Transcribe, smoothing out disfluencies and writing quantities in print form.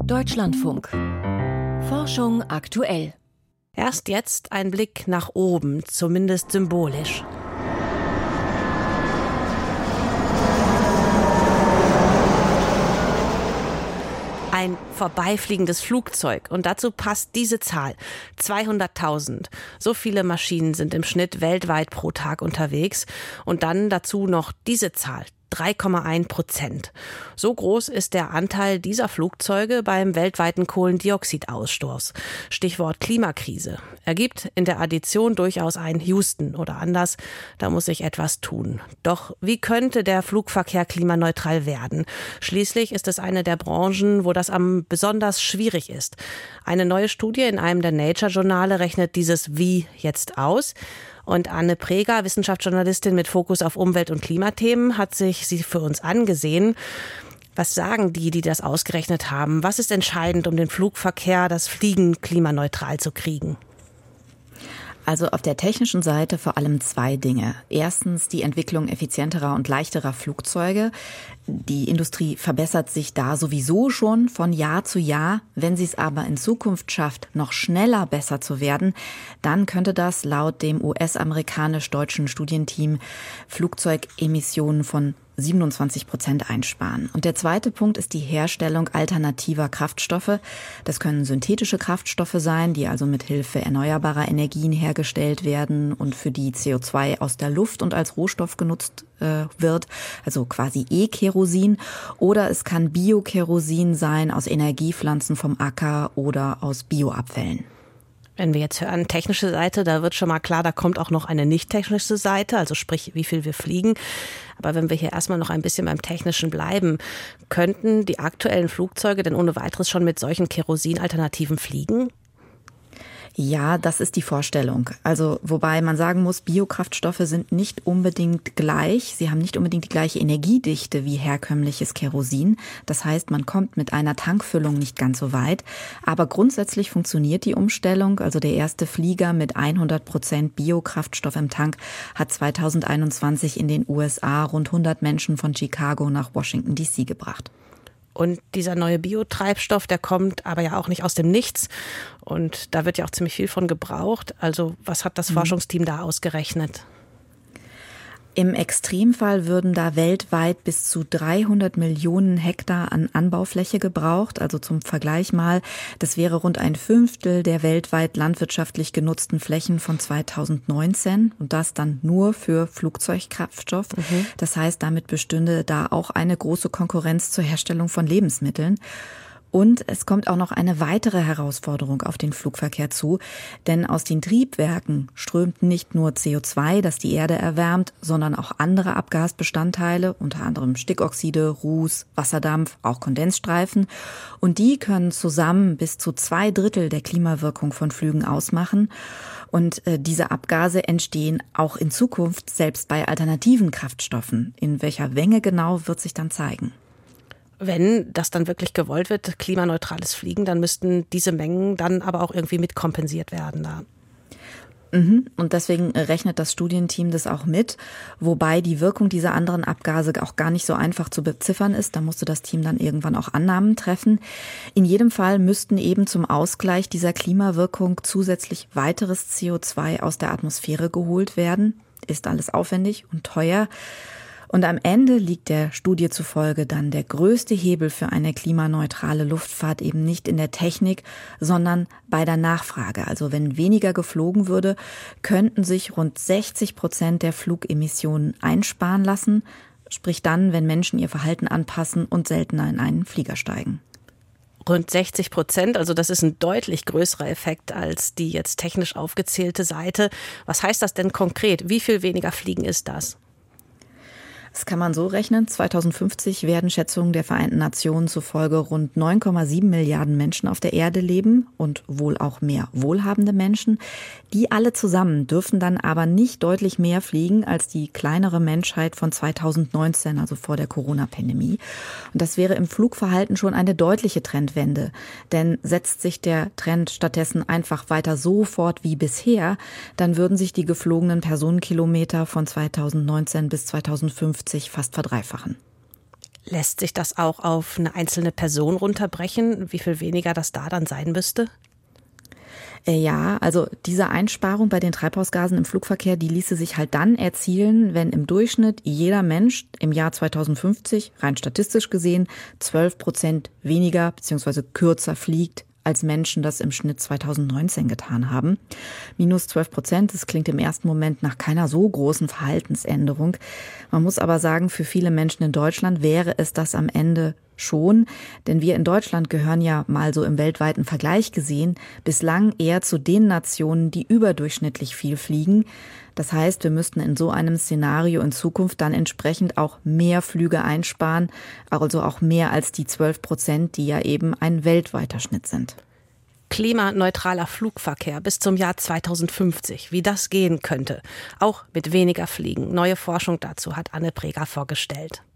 Deutschlandfunk. Forschung aktuell. Erst jetzt ein Blick nach oben, zumindest symbolisch. Ein vorbeifliegendes Flugzeug. Und dazu passt diese Zahl. 200.000. So viele Maschinen sind im Schnitt weltweit pro Tag unterwegs. Und dann dazu noch diese Zahl. 3,1%. So groß ist der Anteil dieser Flugzeuge beim weltweiten Kohlendioxidausstoß. Stichwort Klimakrise. Ergibt in der Addition durchaus ein Houston oder anders. Da muss sich etwas tun. Doch wie könnte der Flugverkehr klimaneutral werden? Schließlich ist es eine der Branchen, wo das am besonders schwierig ist. Eine neue Studie in einem der Nature-Journale rechnet dieses Wie jetzt aus. Und Anne Preger, Wissenschaftsjournalistin mit Fokus auf Umwelt- und Klimathemen, hat sich sie für uns angesehen. Was sagen die das ausgerechnet haben? Was ist entscheidend, um den Flugverkehr, das Fliegen klimaneutral zu kriegen? Also auf der technischen Seite vor allem zwei Dinge. Erstens die Entwicklung effizienterer und leichterer Flugzeuge. Die Industrie verbessert sich da sowieso schon von Jahr zu Jahr. Wenn sie es aber in Zukunft schafft, noch schneller besser zu werden, dann könnte das laut dem US-amerikanisch-deutschen Studienteam Flugzeugemissionen von 27% einsparen. Und der zweite Punkt ist die Herstellung alternativer Kraftstoffe. Das können synthetische Kraftstoffe sein, die also mit Hilfe erneuerbarer Energien hergestellt werden und für die CO2 aus der Luft und als Rohstoff genutzt wird, also quasi E-Kerosin. Oder es kann Biokerosin sein aus Energiepflanzen vom Acker oder aus Bioabfällen. Wenn wir jetzt hören, technische Seite, da wird schon mal klar, da kommt auch noch eine nicht technische Seite, also sprich, wie viel wir fliegen. Aber wenn wir hier erstmal noch ein bisschen beim Technischen bleiben, könnten die aktuellen Flugzeuge denn ohne weiteres schon mit solchen Kerosin-Alternativen fliegen? Ja, das ist die Vorstellung. Also, wobei man sagen muss, Biokraftstoffe sind nicht unbedingt gleich. Sie haben nicht unbedingt die gleiche Energiedichte wie herkömmliches Kerosin. Das heißt, man kommt mit einer Tankfüllung nicht ganz so weit. Aber grundsätzlich funktioniert die Umstellung. Also der erste Flieger mit 100% Biokraftstoff im Tank hat 2021 in den USA rund 100 Menschen von Chicago nach Washington DC gebracht. Und dieser neue Biotreibstoff, der kommt aber ja auch nicht aus dem Nichts. Und da wird ja auch ziemlich viel von gebraucht. Also was hat das Forschungsteam da ausgerechnet? Im Extremfall würden da weltweit bis zu 300 Millionen Hektar an Anbaufläche gebraucht. Also zum Vergleich mal, das wäre rund ein Fünftel der weltweit landwirtschaftlich genutzten Flächen von 2019. Und das dann nur für Flugzeugkraftstoff. Das heißt, damit bestünde da auch eine große Konkurrenz zur Herstellung von Lebensmitteln. Und es kommt auch noch eine weitere Herausforderung auf den Flugverkehr zu, denn aus den Triebwerken strömt nicht nur CO2, das die Erde erwärmt, sondern auch andere Abgasbestandteile, unter anderem Stickoxide, Ruß, Wasserdampf, auch Kondensstreifen. Und die können zusammen bis zu 2/3 der Klimawirkung von Flügen ausmachen. Und diese Abgase entstehen auch in Zukunft selbst bei alternativen Kraftstoffen. In welcher Menge genau, wird sich dann zeigen. Wenn das dann wirklich gewollt wird, klimaneutrales Fliegen, dann müssten diese Mengen dann aber auch irgendwie mit kompensiert werden. Da. Und deswegen rechnet das Studienteam das auch mit, wobei die Wirkung dieser anderen Abgase auch gar nicht so einfach zu beziffern ist. Da musste das Team dann irgendwann auch Annahmen treffen. In jedem Fall müssten eben zum Ausgleich dieser Klimawirkung zusätzlich weiteres CO2 aus der Atmosphäre geholt werden. Ist alles aufwendig und teuer. Und am Ende liegt der Studie zufolge dann der größte Hebel für eine klimaneutrale Luftfahrt eben nicht in der Technik, sondern bei der Nachfrage. Also wenn weniger geflogen würde, könnten sich rund 60% der Flugemissionen einsparen lassen. Sprich dann, wenn Menschen ihr Verhalten anpassen und seltener in einen Flieger steigen. Rund 60%, also das ist ein deutlich größerer Effekt als die jetzt technisch aufgezählte Seite. Was heißt das denn konkret? Wie viel weniger Fliegen ist das? Das kann man so rechnen. 2050 werden Schätzungen der Vereinten Nationen zufolge rund 9,7 Milliarden Menschen auf der Erde leben und wohl auch mehr wohlhabende Menschen. Die alle zusammen dürfen dann aber nicht deutlich mehr fliegen als die kleinere Menschheit von 2019, also vor der Corona-Pandemie. Und das wäre im Flugverhalten schon eine deutliche Trendwende. Denn setzt sich der Trend stattdessen einfach weiter so fort wie bisher, dann würden sich die geflogenen Personenkilometer von 2019 bis 2050 fast verdreifachen. Lässt sich das auch auf eine einzelne Person runterbrechen, wie viel weniger das da dann sein müsste? Ja, also diese Einsparung bei den Treibhausgasen im Flugverkehr, die ließe sich halt dann erzielen, wenn im Durchschnitt jeder Mensch im Jahr 2050, rein statistisch gesehen, 12% weniger bzw. kürzer fliegt, als Menschen das im Schnitt 2019 getan haben. Minus 12%, das klingt im ersten Moment nach keiner so großen Verhaltensänderung. Man muss aber sagen, für viele Menschen in Deutschland wäre es das am Ende schon, denn wir in Deutschland gehören ja mal so im weltweiten Vergleich gesehen bislang eher zu den Nationen, die überdurchschnittlich viel fliegen. Das heißt, wir müssten in so einem Szenario in Zukunft dann entsprechend auch mehr Flüge einsparen, also auch mehr als die 12%, die ja eben ein weltweiter Schnitt sind. Klimaneutraler Flugverkehr bis zum Jahr 2050, wie das gehen könnte, auch mit weniger Fliegen. Neue Forschung dazu hat Anne Breger vorgestellt.